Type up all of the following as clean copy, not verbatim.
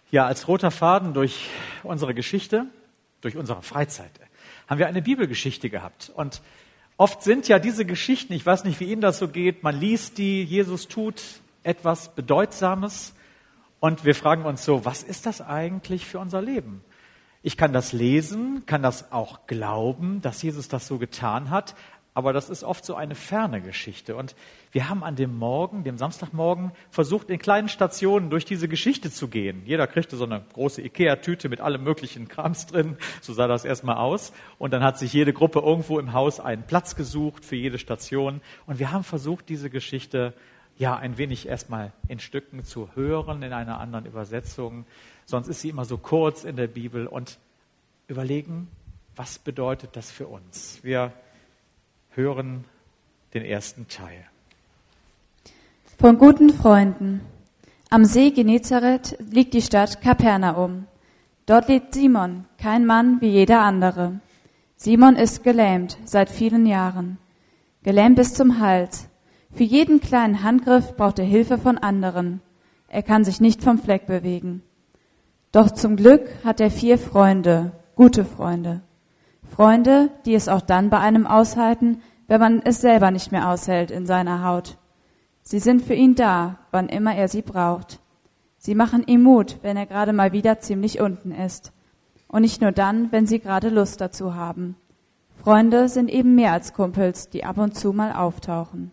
Ja, als roter Faden durch unsere Geschichte, durch unsere Freizeit, haben wir eine Bibelgeschichte gehabt. Und oft sind ja diese Geschichten, ich weiß nicht, wie Ihnen das so geht, man liest die, Jesus tut etwas Bedeutsames und wir fragen uns so, was ist das eigentlich für unser Leben? Ich kann das lesen, kann das auch glauben, dass Jesus das so getan hat, aber das ist oft so eine ferne Geschichte. Und wir haben an dem Morgen, dem Samstagmorgen, versucht, in kleinen Stationen durch diese Geschichte zu gehen. Jeder kriegte so eine große Ikea-Tüte mit allem möglichen Krams drin. So sah das erstmal aus. Und dann hat sich jede Gruppe irgendwo im Haus einen Platz gesucht für jede Station. Und wir haben versucht, diese Geschichte ein wenig erstmal in Stücken zu hören, in einer anderen Übersetzung. Sonst ist sie immer so kurz in der Bibel. Und überlegen, was bedeutet das für uns? Wir hören den ersten Teil. Von guten Freunden. Am See Genezareth liegt die Stadt Kapernaum. Dort lebt Simon, kein Mann wie jeder andere. Simon ist gelähmt seit vielen Jahren. Gelähmt bis zum Hals. Für jeden kleinen Handgriff braucht er Hilfe von anderen. Er kann sich nicht vom Fleck bewegen. Doch zum Glück hat er 4 Freunde, gute Freunde. Freunde, die es auch dann bei einem aushalten, wenn man es selber nicht mehr aushält in seiner Haut. Sie sind für ihn da, wann immer er sie braucht. Sie machen ihm Mut, wenn er gerade mal wieder ziemlich unten ist. Und nicht nur dann, wenn sie gerade Lust dazu haben. Freunde sind eben mehr als Kumpels, die ab und zu mal auftauchen.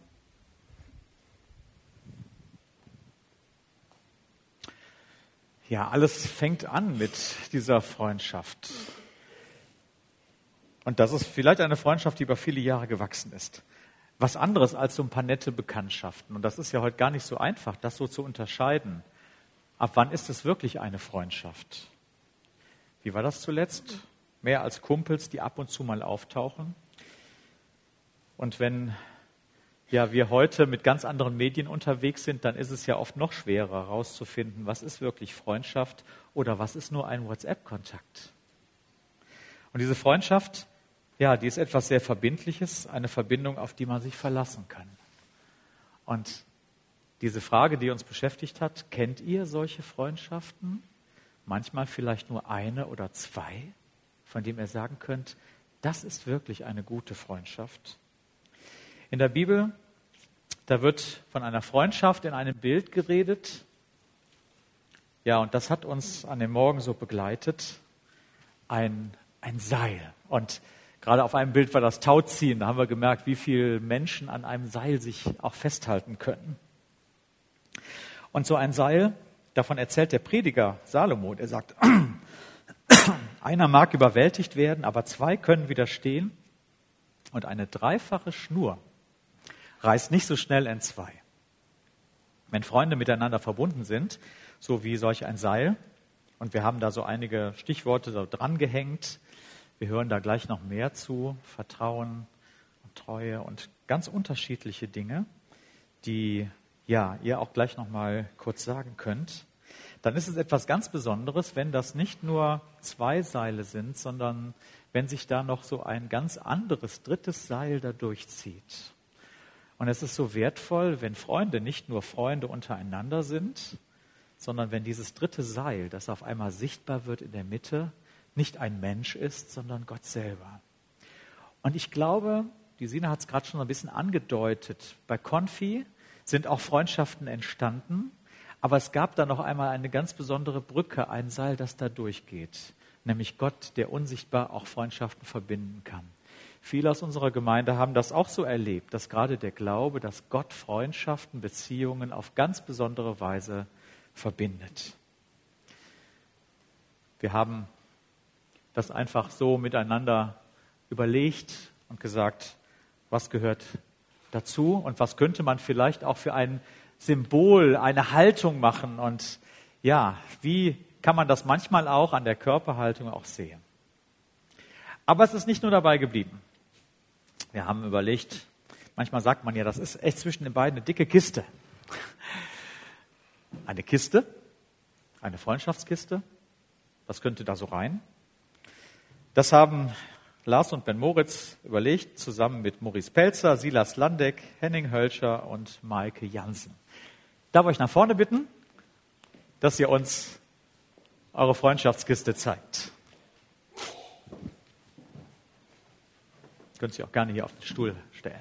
Ja, alles fängt an mit dieser Freundschaft. Und das ist vielleicht eine Freundschaft, die über viele Jahre gewachsen ist. Was anderes als so ein paar nette Bekanntschaften. Und das ist ja heute gar nicht so einfach, das so zu unterscheiden. Ab wann ist es wirklich eine Freundschaft? Wie war das zuletzt? Mehr als Kumpels, die ab und zu mal auftauchen? Und wenn wir heute mit ganz anderen Medien unterwegs sind, dann ist es ja oft noch schwerer herauszufinden, was ist wirklich Freundschaft oder was ist nur ein WhatsApp-Kontakt. Und diese Freundschaft, die ist etwas sehr Verbindliches, eine Verbindung, auf die man sich verlassen kann. Und diese Frage, die uns beschäftigt hat, kennt ihr solche Freundschaften? Manchmal vielleicht nur eine oder 2, von denen ihr sagen könnt, das ist wirklich eine gute Freundschaft. In der Bibel, da wird von einer Freundschaft in einem Bild geredet. Ja, und das hat uns an dem Morgen so begleitet, ein Seil. Und gerade auf einem Bild war das Tauziehen. Da haben wir gemerkt, wie viele Menschen an einem Seil sich auch festhalten können. Und so ein Seil, davon erzählt der Prediger Salomo. Er sagt, einer mag überwältigt werden, aber 2 können widerstehen. Und eine 3-fache Schnur reißt nicht so schnell entzwei. Wenn Freunde miteinander verbunden sind, so wie solch ein Seil, und wir haben da so einige Stichworte so drangehängt, wir hören da gleich noch mehr zu, Vertrauen und Treue und ganz unterschiedliche Dinge, die ihr auch gleich noch mal kurz sagen könnt, dann ist es etwas ganz Besonderes, wenn das nicht nur 2 Seile sind, sondern wenn sich da noch so ein ganz anderes, 3. Seil da durchzieht. Und es ist so wertvoll, wenn Freunde nicht nur Freunde untereinander sind, sondern wenn dieses 3. Seil, das auf einmal sichtbar wird in der Mitte, nicht ein Mensch ist, sondern Gott selber. Und ich glaube, die Sina hat es gerade schon ein bisschen angedeutet, bei Konfi sind auch Freundschaften entstanden, aber es gab da noch einmal eine ganz besondere Brücke, ein Seil, das da durchgeht, nämlich Gott, der unsichtbar auch Freundschaften verbinden kann. Viele aus unserer Gemeinde haben das auch so erlebt, dass gerade der Glaube, dass Gott Freundschaften, Beziehungen auf ganz besondere Weise verbindet. Wir haben das einfach so miteinander überlegt und gesagt, was gehört dazu und was könnte man vielleicht auch für ein Symbol, eine Haltung machen und wie kann man das manchmal auch an der Körperhaltung auch sehen. Aber es ist nicht nur dabei geblieben. Wir haben überlegt, manchmal sagt man ja, das ist echt zwischen den beiden eine dicke Kiste. Eine Kiste, eine Freundschaftskiste, was könnte da so rein? Das haben Lars und Ben Moritz überlegt, zusammen mit Maurice Pelzer, Silas Landeck, Henning Hölscher und Maike Jansen. Darf ich euch nach vorne bitten, dass ihr uns eure Freundschaftskiste zeigt. Könnt ihr auch gerne hier auf den Stuhl stellen.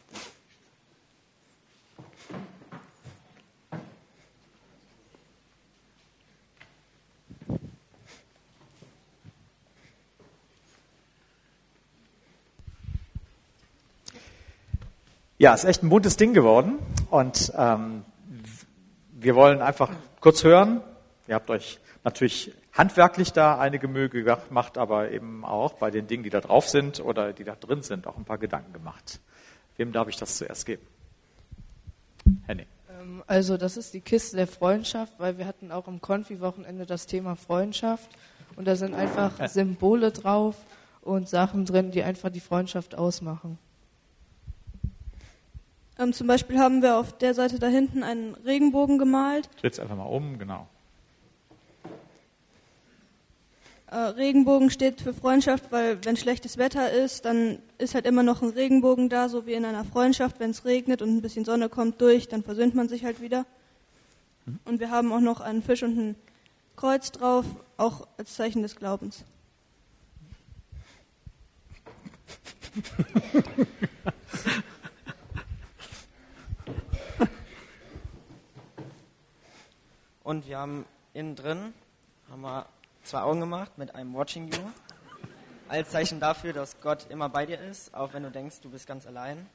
Ja, ist echt ein buntes Ding geworden und wir wollen einfach kurz hören. Ihr habt euch natürlich handwerklich da einige Mühe gemacht, aber eben auch bei den Dingen, die da drauf sind oder die da drin sind, auch ein paar Gedanken gemacht. Wem darf ich das zuerst geben? Henning. Also das ist die Kiste der Freundschaft, weil wir hatten auch am Konfi-Wochenende das Thema Freundschaft und da sind einfach Symbole drauf und Sachen drin, die einfach die Freundschaft ausmachen. Zum Beispiel haben wir auf der Seite da hinten einen Regenbogen gemalt. Dreht es einfach mal um, genau. Regenbogen steht für Freundschaft, weil wenn schlechtes Wetter ist, dann ist halt immer noch ein Regenbogen da, so wie in einer Freundschaft. Wenn es regnet und ein bisschen Sonne kommt durch, dann versöhnt man sich halt wieder. Und wir haben auch noch einen Fisch und ein Kreuz drauf, auch als Zeichen des Glaubens. Und wir haben innen drin zwei Augen gemacht mit einem Watching You. Als Zeichen dafür, dass Gott immer bei dir ist, auch wenn du denkst, du bist ganz allein.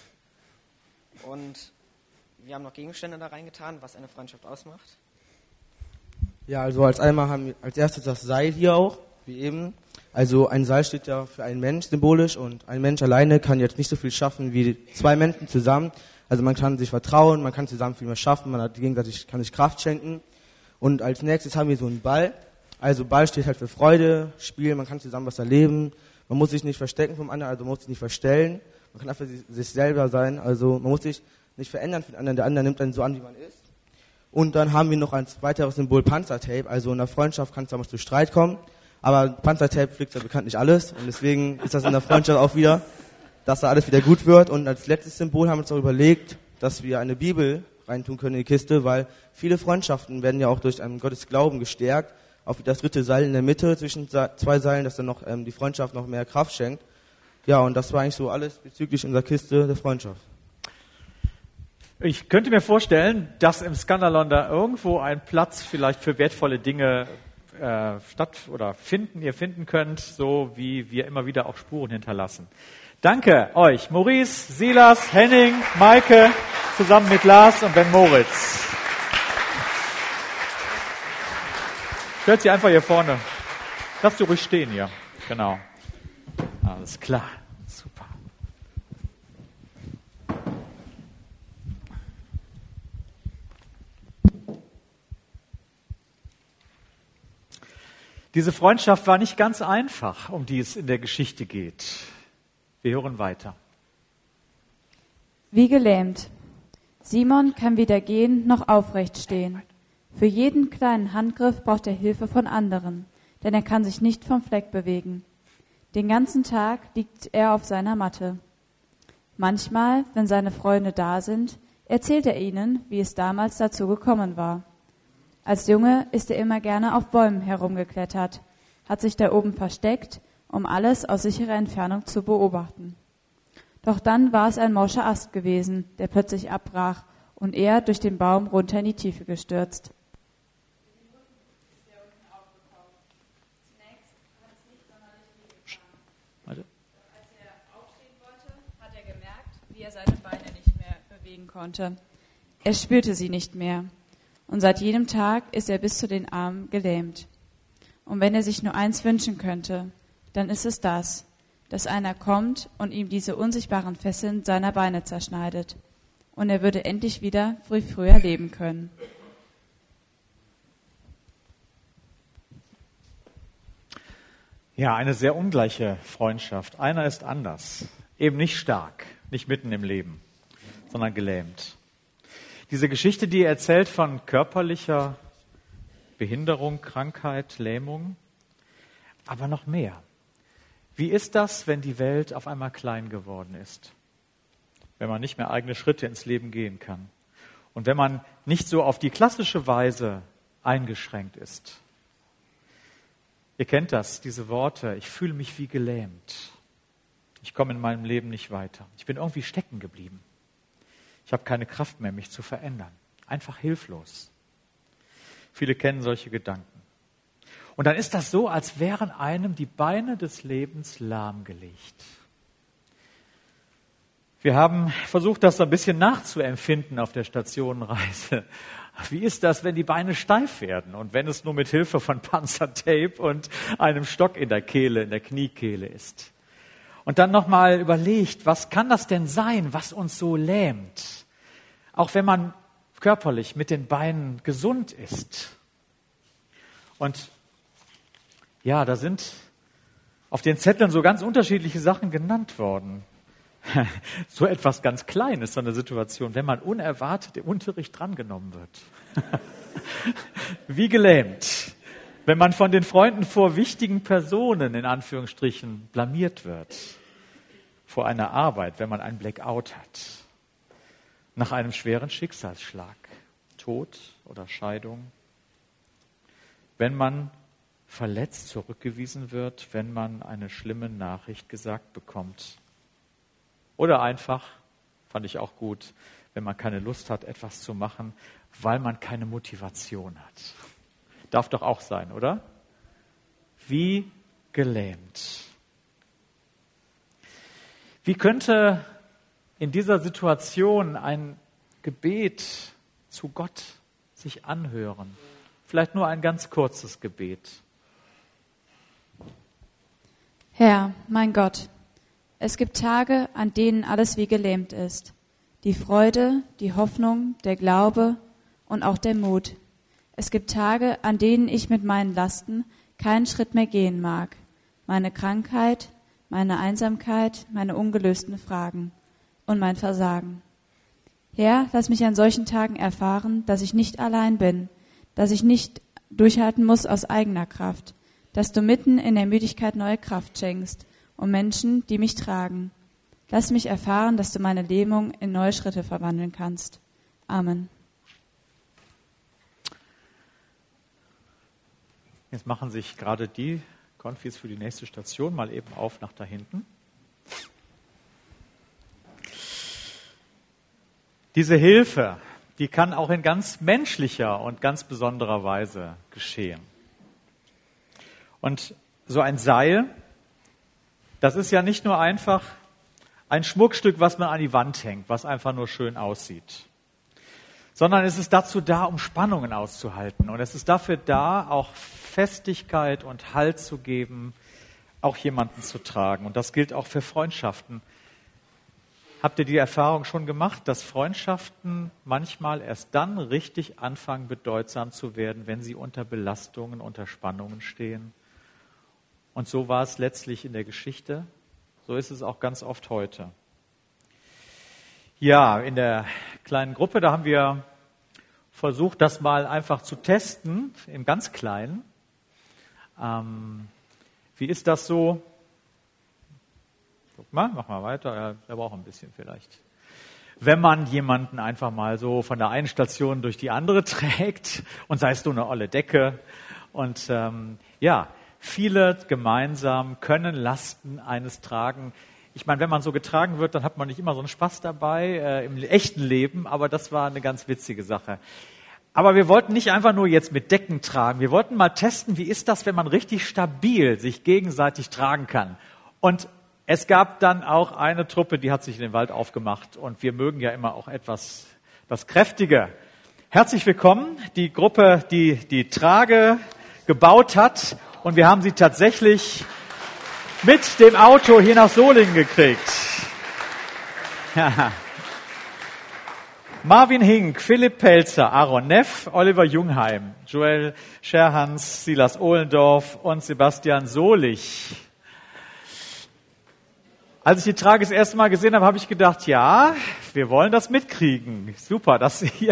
Und wir haben noch Gegenstände da reingetan, was eine Freundschaft ausmacht. Ja, also als erstes das Seil hier auch, wie eben. Also ein Seil steht ja für einen Mensch symbolisch und ein Mensch alleine kann jetzt nicht so viel schaffen wie zwei Menschen zusammen. Also man kann sich vertrauen, man kann zusammen viel mehr schaffen, man hat gegenseitig kann sich Kraft schenken. Und als nächstes haben wir so einen Ball. Also Ball steht halt für Freude, Spiel, man kann zusammen was erleben. Man muss sich nicht verstecken vom anderen, also man muss sich nicht verstellen. Man kann einfach sich selber sein, also man muss sich nicht verändern für den anderen. Der andere nimmt einen so an, wie man ist. Und dann haben wir noch ein weiteres Symbol Panzertape. Also in der Freundschaft kann es damals zu Streit kommen. Aber Panzertape fliegt ja bekanntlich alles. Und deswegen ist das in der Freundschaft auch wieder, dass da alles wieder gut wird. Und als letztes Symbol haben wir uns auch überlegt, dass wir eine Bibel reintun können in die Kiste, weil viele Freundschaften werden ja auch durch einen Gottes Glauben gestärkt. Auch das dritte Seil in der Mitte zwischen zwei Seilen, dass dann noch die Freundschaft noch mehr Kraft schenkt. Ja, und das war eigentlich so alles bezüglich unserer Kiste der Freundschaft. Ich könnte mir vorstellen, dass im Skandalon da irgendwo ein Platz vielleicht für wertvolle Dinge ihr finden könnt, so wie wir immer wieder auch Spuren hinterlassen. Danke euch, Maurice, Silas, Henning, Maike, zusammen mit Lars und Ben Moritz. Stellt sie einfach hier vorne. Lasst sie ruhig stehen hier. Genau. Alles klar. Super. Diese Freundschaft war nicht ganz einfach, um die es in der Geschichte geht. Wir hören weiter. Wie gelähmt. Simon kann weder gehen noch aufrecht stehen. Für jeden kleinen Handgriff braucht er Hilfe von anderen, denn er kann sich nicht vom Fleck bewegen. Den ganzen Tag liegt er auf seiner Matte. Manchmal, wenn seine Freunde da sind, erzählt er ihnen, wie es damals dazu gekommen war. Als Junge ist er immer gerne auf Bäumen herumgeklettert, hat sich da oben versteckt, um alles aus sicherer Entfernung zu beobachten. Doch dann war es ein morscher Ast gewesen, der plötzlich abbrach und er durch den Baum runter in die Tiefe gestürzt. Als er aufstehen wollte, hat er gemerkt, wie er seine Beine nicht mehr bewegen konnte. Er spürte sie nicht mehr. Und seit jenem Tag ist er bis zu den Armen gelähmt. Und wenn er sich nur eins wünschen könnte, dann ist es das, dass einer kommt und ihm diese unsichtbaren Fesseln seiner Beine zerschneidet. Und er würde endlich wieder wie früher leben können. Ja, eine sehr ungleiche Freundschaft. Einer ist anders, eben nicht stark, nicht mitten im Leben, sondern gelähmt. Diese Geschichte, die erzählt von körperlicher Behinderung, Krankheit, Lähmung, aber noch mehr. Wie ist das, wenn die Welt auf einmal klein geworden ist? Wenn man nicht mehr eigene Schritte ins Leben gehen kann und wenn man nicht so auf die klassische Weise eingeschränkt ist? Ihr kennt das, diese Worte, ich fühle mich wie gelähmt. Ich komme in meinem Leben nicht weiter. Ich bin irgendwie stecken geblieben. Ich habe keine Kraft mehr, mich zu verändern. Einfach hilflos. Viele kennen solche Gedanken. Und dann ist das so, als wären einem die Beine des Lebens lahmgelegt. Wir haben versucht, das so ein bisschen nachzuempfinden auf der Stationenreise. Wie ist das, wenn die Beine steif werden und wenn es nur mit Hilfe von Panzertape und einem Stock in der Kehle, in der Kniekehle ist? Und dann nochmal überlegt, was kann das denn sein, was uns so lähmt? Auch wenn man körperlich mit den Beinen gesund ist. Und ja, da sind auf den Zetteln so ganz unterschiedliche Sachen genannt worden. So etwas ganz Kleines, so eine Situation, wenn man unerwartet im Unterricht drangenommen wird. Wie gelähmt. Wenn man von den Freunden vor wichtigen Personen, in Anführungsstrichen, blamiert wird. Vor einer Arbeit, wenn man ein Blackout hat. Nach einem schweren Schicksalsschlag. Tod oder Scheidung. Wenn man verletzt zurückgewiesen wird, wenn man eine schlimme Nachricht gesagt bekommt. Oder einfach, fand ich auch gut, wenn man keine Lust hat, etwas zu machen, weil man keine Motivation hat. Darf doch auch sein, oder? Wie gelähmt. Wie könnte in dieser Situation ein Gebet zu Gott sich anhören? Vielleicht nur ein ganz kurzes Gebet. Herr, mein Gott, es gibt Tage, an denen alles wie gelähmt ist. Die Freude, die Hoffnung, der Glaube und auch der Mut. Es gibt Tage, an denen ich mit meinen Lasten keinen Schritt mehr gehen mag. Meine Krankheit, meine Einsamkeit, meine ungelösten Fragen und mein Versagen. Herr, lass mich an solchen Tagen erfahren, dass ich nicht allein bin, dass ich nicht durchhalten muss aus eigener Kraft, dass du mitten in der Müdigkeit neue Kraft schenkst und Menschen, die mich tragen. Lass mich erfahren, dass du meine Lähmung in neue Schritte verwandeln kannst. Amen. Jetzt machen sich gerade die Konfis für die nächste Station mal eben auf nach da hinten. Diese Hilfe, die kann auch in ganz menschlicher und ganz besonderer Weise geschehen. Und so ein Seil, das ist ja nicht nur einfach ein Schmuckstück, was man an die Wand hängt, was einfach nur schön aussieht, sondern es ist dazu da, um Spannungen auszuhalten. Und es ist dafür da, auch Festigkeit und Halt zu geben, auch jemanden zu tragen. Und das gilt auch für Freundschaften. Habt ihr die Erfahrung schon gemacht, dass Freundschaften manchmal erst dann richtig anfangen, bedeutsam zu werden, wenn sie unter Belastungen, unter Spannungen stehen? Und so war es letztlich in der Geschichte. So ist es auch ganz oft heute. Ja, in der kleinen Gruppe, da haben wir versucht, das mal einfach zu testen, im ganz Kleinen. Wie ist das so? Guck mal, mach mal weiter. Ja, der braucht ein bisschen vielleicht. Wenn man jemanden einfach mal so von der einen Station durch die andere trägt und sei es nur eine olle Decke. Und viele gemeinsam können Lasten eines tragen. Ich meine, wenn man so getragen wird, dann hat man nicht immer so einen Spaß dabei im echten Leben, aber das war eine ganz witzige Sache. Aber wir wollten nicht einfach nur jetzt mit Decken tragen. Wir wollten mal testen, wie ist das, wenn man richtig stabil sich gegenseitig tragen kann. Und es gab dann auch eine Truppe, die hat sich in den Wald aufgemacht. Und wir mögen ja immer auch etwas das Kräftige. Herzlich willkommen, die Gruppe, die die Trage gebaut hat. Und wir haben sie tatsächlich mit dem Auto hier nach Solingen gekriegt. Marvin Hink, Philipp Pelzer, Aaron Neff, Oliver Jungheim, Joel Scherhans, Silas Ohlendorf und Sebastian Solich. Als ich die Trage das erste Mal gesehen habe, habe ich gedacht, ja, wir wollen das mitkriegen. Super, das hier.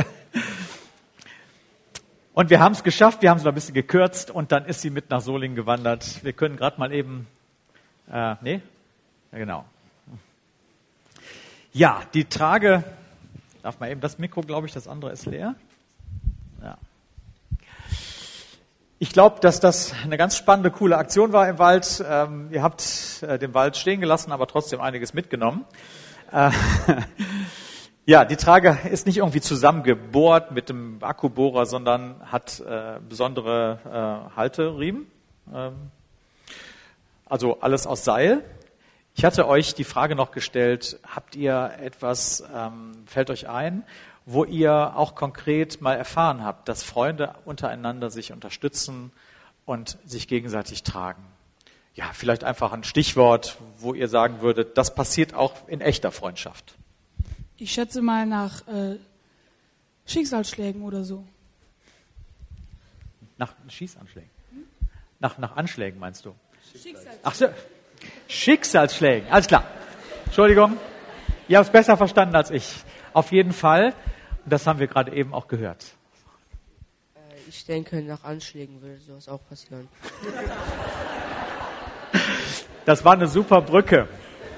Und wir haben es geschafft, wir haben es noch ein bisschen gekürzt und dann ist sie mit nach Solingen gewandert. Wir können gerade mal eben, Ja, genau. Ja, die Trage, darf man eben das Mikro, glaube ich, das andere ist leer. Ja. Ich glaube, dass das eine ganz spannende, coole Aktion war im Wald. Ihr habt den Wald stehen gelassen, aber trotzdem einiges mitgenommen. Ja, die Trage ist nicht irgendwie zusammengebohrt mit dem Akkubohrer, sondern hat besondere Halteriemen. Also alles aus Seil. Ich hatte euch die Frage noch gestellt, habt ihr etwas, fällt euch ein, wo ihr auch konkret mal erfahren habt, dass Freunde untereinander sich unterstützen und sich gegenseitig tragen? Ja, vielleicht einfach ein Stichwort, wo ihr sagen würdet, das passiert auch in echter Freundschaft. Ich schätze mal nach Schicksalsschlägen oder so. Nach Schießanschlägen? Nach Anschlägen meinst du? Ach so, Schicksalsschlägen, alles klar. Entschuldigung, ihr habt es besser verstanden als ich. Auf jeden Fall, und das haben wir gerade eben auch gehört. Ich denke, nach Anschlägen würde sowas auch passieren. Das war eine super Brücke.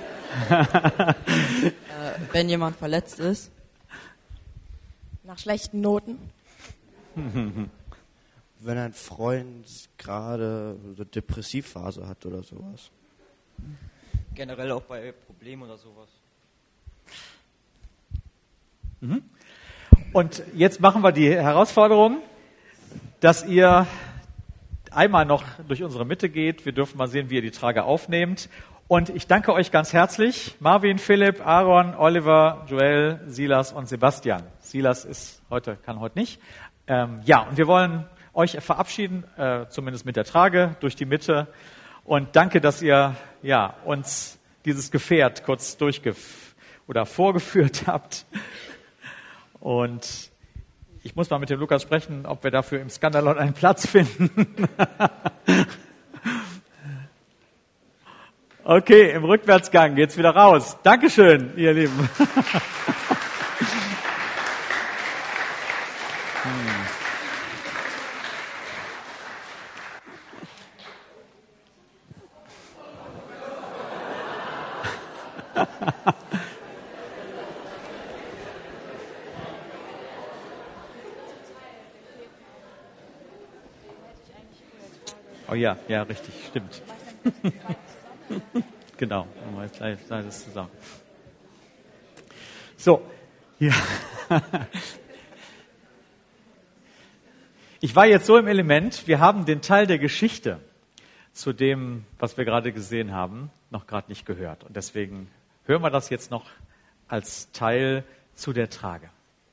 Wenn jemand verletzt ist. Nach schlechten Noten. Wenn ein Freund gerade eine Depressivphase hat oder sowas. Generell auch bei Problemen oder sowas. Und jetzt machen wir die Herausforderung, dass ihr einmal noch durch unsere Mitte geht. Wir dürfen mal sehen, wie ihr die Trage aufnehmt. Und ich danke euch ganz herzlich, Marvin, Philipp, Aaron, Oliver, Joel, Silas und Sebastian. Silas kann heute nicht. Ja, und wir wollen euch verabschieden, zumindest mit der Trage durch die Mitte. Und danke, dass ihr uns dieses Gefährt kurz vorgeführt habt. Und ich muss mal mit dem Lukas sprechen, ob wir dafür im Skandalon einen Platz finden. Okay, im Rückwärtsgang geht's wieder raus. Dankeschön, ihr Lieben. Oh ja, richtig, stimmt. Genau, machen wir jetzt gleich das zusammen. So, ja. Ich war jetzt so im Element, wir haben den Teil der Geschichte zu dem, was wir gerade gesehen haben, noch gerade nicht gehört. Und deswegen hören wir das jetzt noch als Teil zu der Trage.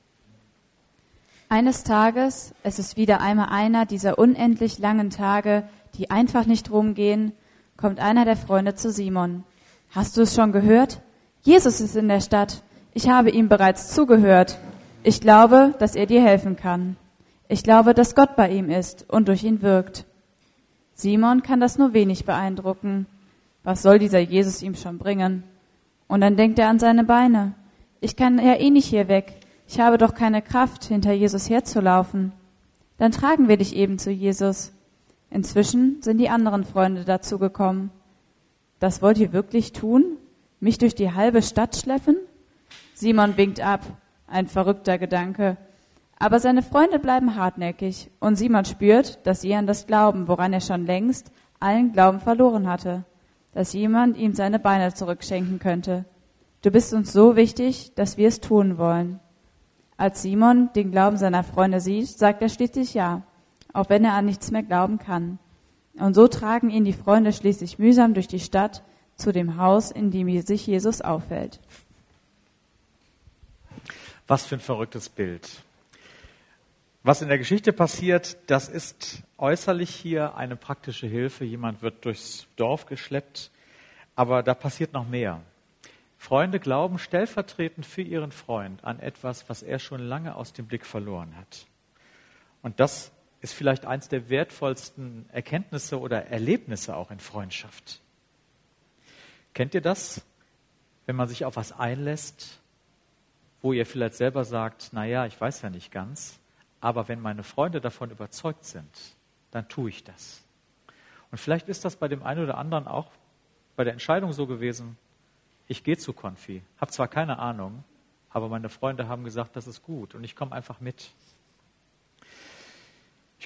Eines Tages, es ist wieder einmal einer dieser unendlich langen Tage, die einfach nicht rumgehen, kommt einer der Freunde zu Simon. Hast du es schon gehört? Jesus ist in der Stadt. Ich habe ihm bereits zugehört. Ich glaube, dass er dir helfen kann. Ich glaube, dass Gott bei ihm ist und durch ihn wirkt. Simon kann das nur wenig beeindrucken. Was soll dieser Jesus ihm schon bringen? Und dann denkt er an seine Beine. Ich kann ja eh nicht hier weg. Ich habe doch keine Kraft, hinter Jesus herzulaufen. Dann tragen wir dich eben zu Jesus. Inzwischen sind die anderen Freunde dazugekommen. Das wollt ihr wirklich tun? Mich durch die halbe Stadt schleppen? Simon winkt ab. Ein verrückter Gedanke. Aber seine Freunde bleiben hartnäckig und Simon spürt, dass sie an das glauben, woran er schon längst allen Glauben verloren hatte. Dass jemand ihm seine Beine zurückschenken könnte. Du bist uns so wichtig, dass wir es tun wollen. Als Simon den Glauben seiner Freunde sieht, sagt er schließlich ja, auch wenn er an nichts mehr glauben kann. Und so tragen ihn die Freunde schließlich mühsam durch die Stadt zu dem Haus, in dem sich Jesus aufhält. Was für ein verrücktes Bild. Was in der Geschichte passiert, das ist äußerlich hier eine praktische Hilfe. Jemand wird durchs Dorf geschleppt, aber da passiert noch mehr. Freunde glauben stellvertretend für ihren Freund an etwas, was er schon lange aus dem Blick verloren hat. Und das ist vielleicht eins der wertvollsten Erkenntnisse oder Erlebnisse auch in Freundschaft. Kennt ihr das, wenn man sich auf was einlässt, wo ihr vielleicht selber sagt, naja, ich weiß ja nicht ganz, aber wenn meine Freunde davon überzeugt sind, dann tue ich das. Und vielleicht ist das bei dem einen oder anderen auch bei der Entscheidung so gewesen, ich gehe zu Konfi, habe zwar keine Ahnung, aber meine Freunde haben gesagt, das ist gut und ich komme einfach mit. Ich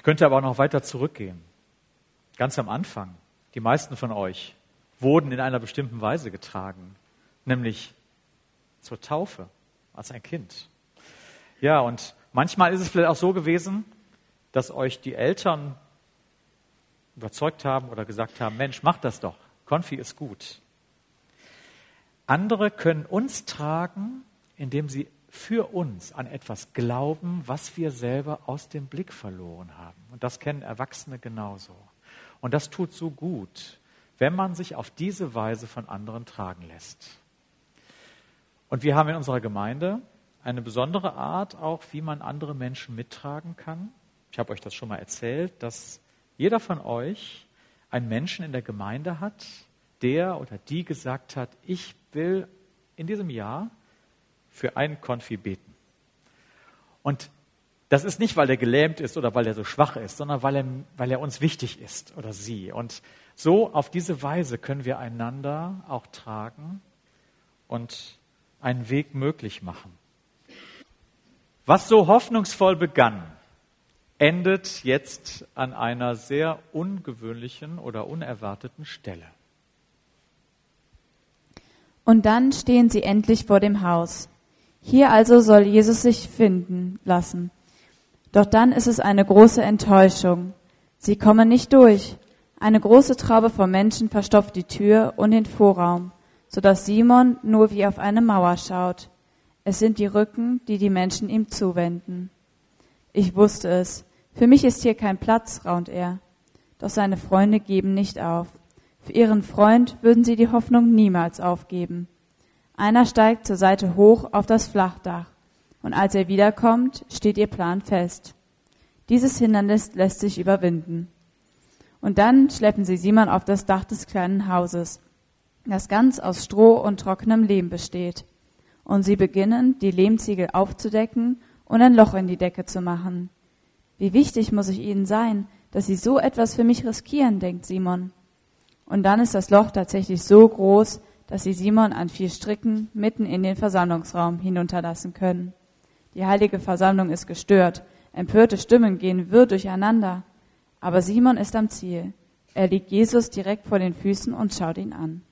Ich könnte aber auch noch weiter zurückgehen. Ganz am Anfang, die meisten von euch wurden in einer bestimmten Weise getragen, nämlich zur Taufe als ein Kind. Ja, und manchmal ist es vielleicht auch so gewesen, dass euch die Eltern überzeugt haben oder gesagt haben, Mensch, mach das doch, Konfi ist gut. Andere können uns tragen, indem sie für uns an etwas glauben, was wir selber aus dem Blick verloren haben. Und das kennen Erwachsene genauso. Und das tut so gut, wenn man sich auf diese Weise von anderen tragen lässt. Und wir haben in unserer Gemeinde eine besondere Art auch, wie man andere Menschen mittragen kann. Ich habe euch das schon mal erzählt, dass jeder von euch einen Menschen in der Gemeinde hat, der oder die gesagt hat, ich will in diesem Jahr für einen Konfi beten. Und das ist nicht, weil er gelähmt ist oder weil er so schwach ist, sondern weil er uns wichtig ist oder sie. Und so auf diese Weise können wir einander auch tragen und einen Weg möglich machen. Was so hoffnungsvoll begann, endet jetzt an einer sehr ungewöhnlichen oder unerwarteten Stelle. Und dann stehen sie endlich vor dem Haus. Hier also soll Jesus sich finden lassen. Doch dann ist es eine große Enttäuschung. Sie kommen nicht durch. Eine große Traube von Menschen verstopft die Tür und den Vorraum, sodass Simon nur wie auf eine Mauer schaut. Es sind die Rücken, die die Menschen ihm zuwenden. Ich wusste es. Für mich ist hier kein Platz, raunt er. Doch seine Freunde geben nicht auf. Für ihren Freund würden sie die Hoffnung niemals aufgeben. Einer steigt zur Seite hoch auf das Flachdach. Und als er wiederkommt, steht ihr Plan fest. Dieses Hindernis lässt sich überwinden. Und dann schleppen sie Simon auf das Dach des kleinen Hauses, das ganz aus Stroh und trockenem Lehm besteht. Und sie beginnen, die Lehmziegel aufzudecken und ein Loch in die Decke zu machen. Wie wichtig muss ich ihnen sein, dass sie so etwas für mich riskieren, denkt Simon. Und dann ist das Loch tatsächlich so groß, dass sie Simon an 4 Stricken mitten in den Versammlungsraum hinunterlassen können. Die heilige Versammlung ist gestört, empörte Stimmen gehen wirr durcheinander. Aber Simon ist am Ziel. Er liegt Jesus direkt vor den Füßen und schaut ihn an.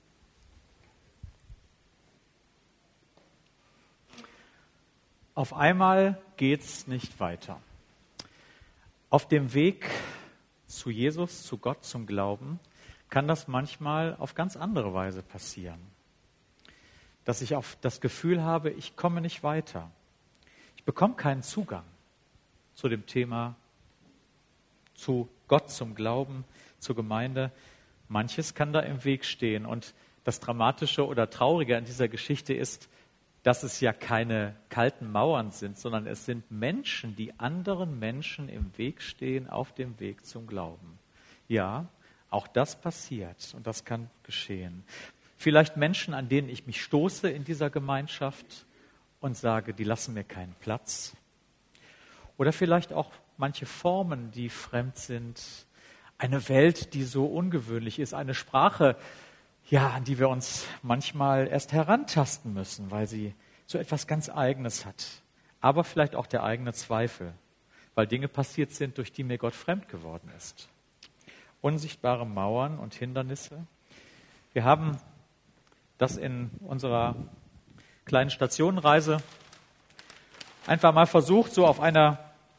Auf einmal geht's nicht weiter. Auf dem Weg zu Jesus, zu Gott, zum Glauben, kann das manchmal auf ganz andere Weise passieren. Dass ich auf das Gefühl habe, ich komme nicht weiter. Ich bekomme keinen Zugang zu dem Thema, zu Gott, zum Glauben, zur Gemeinde. Manches kann da im Weg stehen. Und das Dramatische oder Traurige an dieser Geschichte ist, dass es ja keine kalten Mauern sind, sondern es sind Menschen, die anderen Menschen im Weg stehen, auf dem Weg zum Glauben. Ja, auch das passiert und das kann geschehen. Vielleicht Menschen, an denen ich mich stoße in dieser Gemeinschaft und sage, die lassen mir keinen Platz. Oder vielleicht auch manche Formen, die fremd sind. Eine Welt, die so ungewöhnlich ist. Eine Sprache, ja, an die wir uns manchmal erst herantasten müssen, weil sie so etwas ganz Eigenes hat. Aber vielleicht auch der eigene Zweifel, weil Dinge passiert sind, durch die mir Gott fremd geworden ist. Unsichtbare Mauern und Hindernisse. Wir haben das in unserer kleinen Stationenreise einfach mal versucht, so auf einer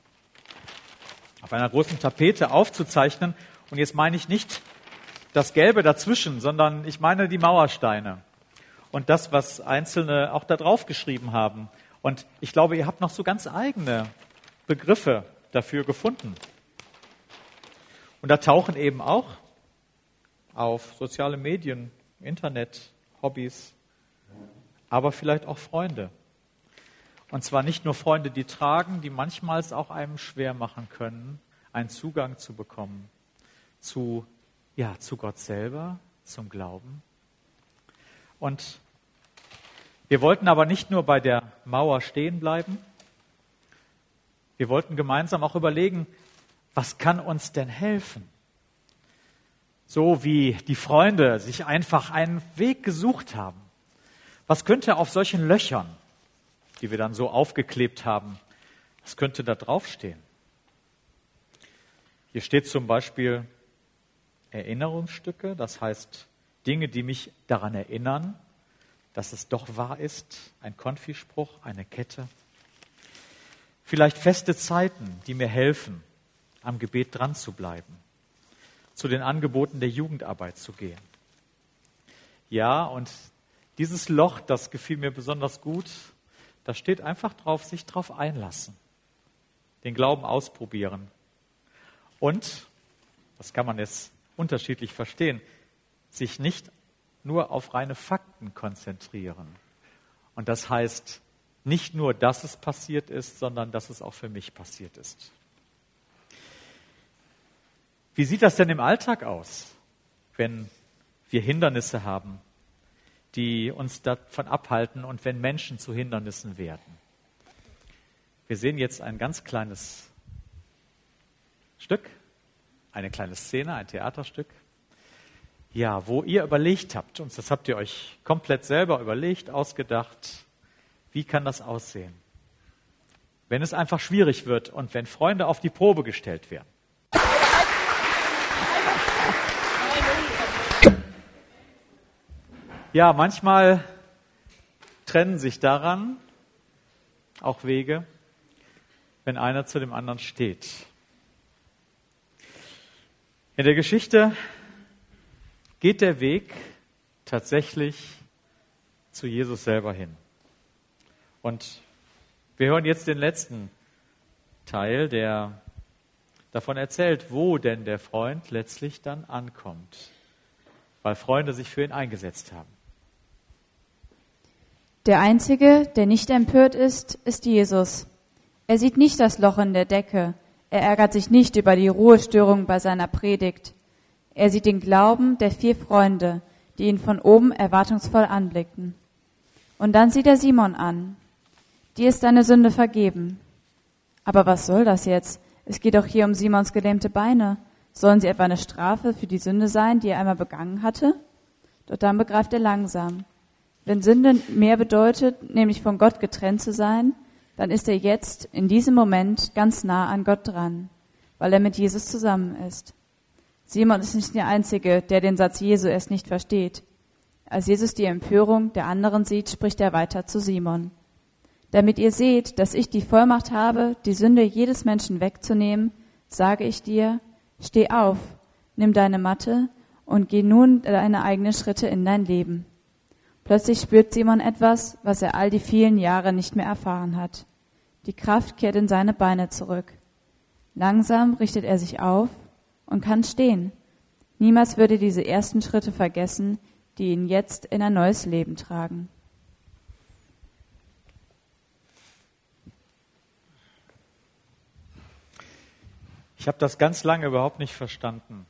großen Tapete aufzuzeichnen. Und jetzt meine ich nicht das Gelbe dazwischen, sondern ich meine die Mauersteine und das, was Einzelne auch da drauf geschrieben haben. Und ich glaube, ihr habt noch so ganz eigene Begriffe dafür gefunden. Und da tauchen eben auch auf soziale Medien, Internet, Hobbys, aber vielleicht auch Freunde. Und zwar nicht nur Freunde, die tragen, die manchmal es auch einem schwer machen können, einen Zugang zu bekommen zu Gott selber, zum Glauben. Und wir wollten aber nicht nur bei der Mauer stehen bleiben. Wir wollten gemeinsam auch überlegen, was kann uns denn helfen? So wie die Freunde sich einfach einen Weg gesucht haben. Was könnte auf solchen Löchern, die wir dann so aufgeklebt haben, was könnte da draufstehen? Hier steht zum Beispiel Erinnerungsstücke, das heißt Dinge, die mich daran erinnern, dass es doch wahr ist, ein Konfispruch, eine Kette. Vielleicht feste Zeiten, die mir helfen, am Gebet dran zu bleiben, zu den Angeboten der Jugendarbeit zu gehen. Ja, und dieses Loch, das gefiel mir besonders gut, da steht einfach drauf, sich drauf einlassen, den Glauben ausprobieren. Und, das kann man jetzt unterschiedlich verstehen, sich nicht nur auf reine Fakten konzentrieren. Und das heißt nicht nur, dass es passiert ist, sondern dass es auch für mich passiert ist. Wie sieht das denn im Alltag aus, wenn wir Hindernisse haben, die uns davon abhalten und wenn Menschen zu Hindernissen werden? Wir sehen jetzt ein ganz kleines Stück, eine kleine Szene, ein Theaterstück, ja, wo ihr überlegt habt, und das habt ihr euch komplett selber überlegt, ausgedacht, wie kann das aussehen, wenn es einfach schwierig wird und wenn Freunde auf die Probe gestellt werden. Ja, manchmal trennen sich daran auch Wege, wenn einer zu dem anderen steht. In der Geschichte geht der Weg tatsächlich zu Jesus selber hin. Und wir hören jetzt den letzten Teil, der davon erzählt, wo denn der Freund letztlich dann ankommt, weil Freunde sich für ihn eingesetzt haben. Der Einzige, der nicht empört ist, ist Jesus. Er sieht nicht das Loch in der Decke. Er ärgert sich nicht über die Ruhestörung bei seiner Predigt. Er sieht den Glauben der 4 Freunde, die ihn von oben erwartungsvoll anblickten. Und dann sieht er Simon an. Dir ist deine Sünde vergeben. Aber was soll das jetzt? Es geht doch hier um Simons gelähmte Beine. Sollen sie etwa eine Strafe für die Sünde sein, die er einmal begangen hatte? Doch dann begreift er langsam. Wenn Sünde mehr bedeutet, nämlich von Gott getrennt zu sein, dann ist er jetzt in diesem Moment ganz nah an Gott dran, weil er mit Jesus zusammen ist. Simon ist nicht der Einzige, der den Satz Jesu erst nicht versteht. Als Jesus die Empörung der anderen sieht, spricht er weiter zu Simon. Damit ihr seht, dass ich die Vollmacht habe, die Sünde jedes Menschen wegzunehmen, sage ich dir, steh auf, nimm deine Matte und geh nun deine eigenen Schritte in dein Leben. Plötzlich spürt Simon etwas, was er all die vielen Jahre nicht mehr erfahren hat. Die Kraft kehrt in seine Beine zurück. Langsam richtet er sich auf und kann stehen. Niemals würde diese ersten Schritte vergessen, die ihn jetzt in ein neues Leben tragen. Ich habe das ganz lange überhaupt nicht verstanden.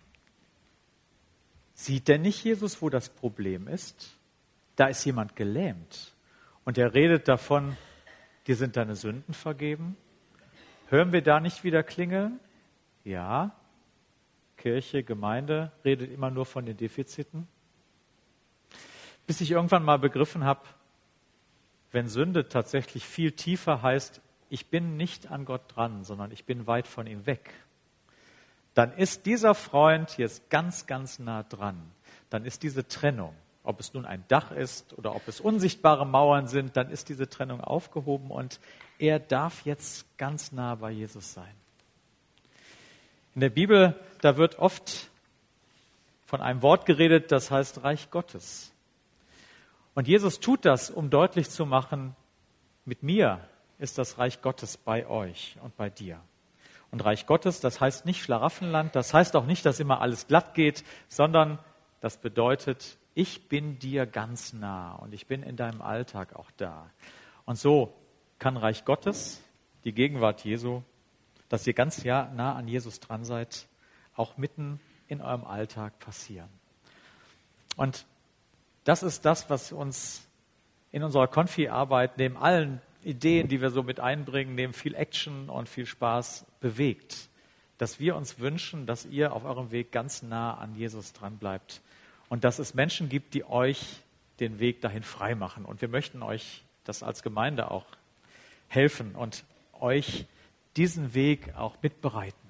Sieht denn nicht Jesus, wo das Problem ist? Da ist jemand gelähmt und er redet davon, dir sind deine Sünden vergeben. Hören wir da nicht wieder klingeln? Ja, Kirche, Gemeinde redet immer nur von den Defiziten. Bis ich irgendwann mal begriffen habe, wenn Sünde tatsächlich viel tiefer heißt, ich bin nicht an Gott dran, sondern ich bin weit von ihm weg, dann ist dieser Freund jetzt ganz, ganz nah dran. Dann ist diese Trennung, ob es nun ein Dach ist oder ob es unsichtbare Mauern sind, dann ist diese Trennung aufgehoben und er darf jetzt ganz nah bei Jesus sein. In der Bibel, da wird oft von einem Wort geredet, das heißt Reich Gottes. Und Jesus tut das, um deutlich zu machen, mit mir ist das Reich Gottes bei euch und bei dir. Und Reich Gottes, das heißt nicht Schlaraffenland, das heißt auch nicht, dass immer alles glatt geht, sondern das bedeutet, ich bin dir ganz nah und ich bin in deinem Alltag auch da. Und so kann Reich Gottes, die Gegenwart Jesu, dass ihr ganz nah an Jesus dran seid, auch mitten in eurem Alltag passieren. Und das ist das, was uns in unserer Konfi-Arbeit neben allen Ideen, die wir so mit einbringen, neben viel Action und viel Spaß bewegt. Dass wir uns wünschen, dass ihr auf eurem Weg ganz nah an Jesus dran bleibt und dass es Menschen gibt, die euch den Weg dahin frei machen. Und wir möchten euch das als Gemeinde auch helfen und euch diesen Weg auch mitbereiten.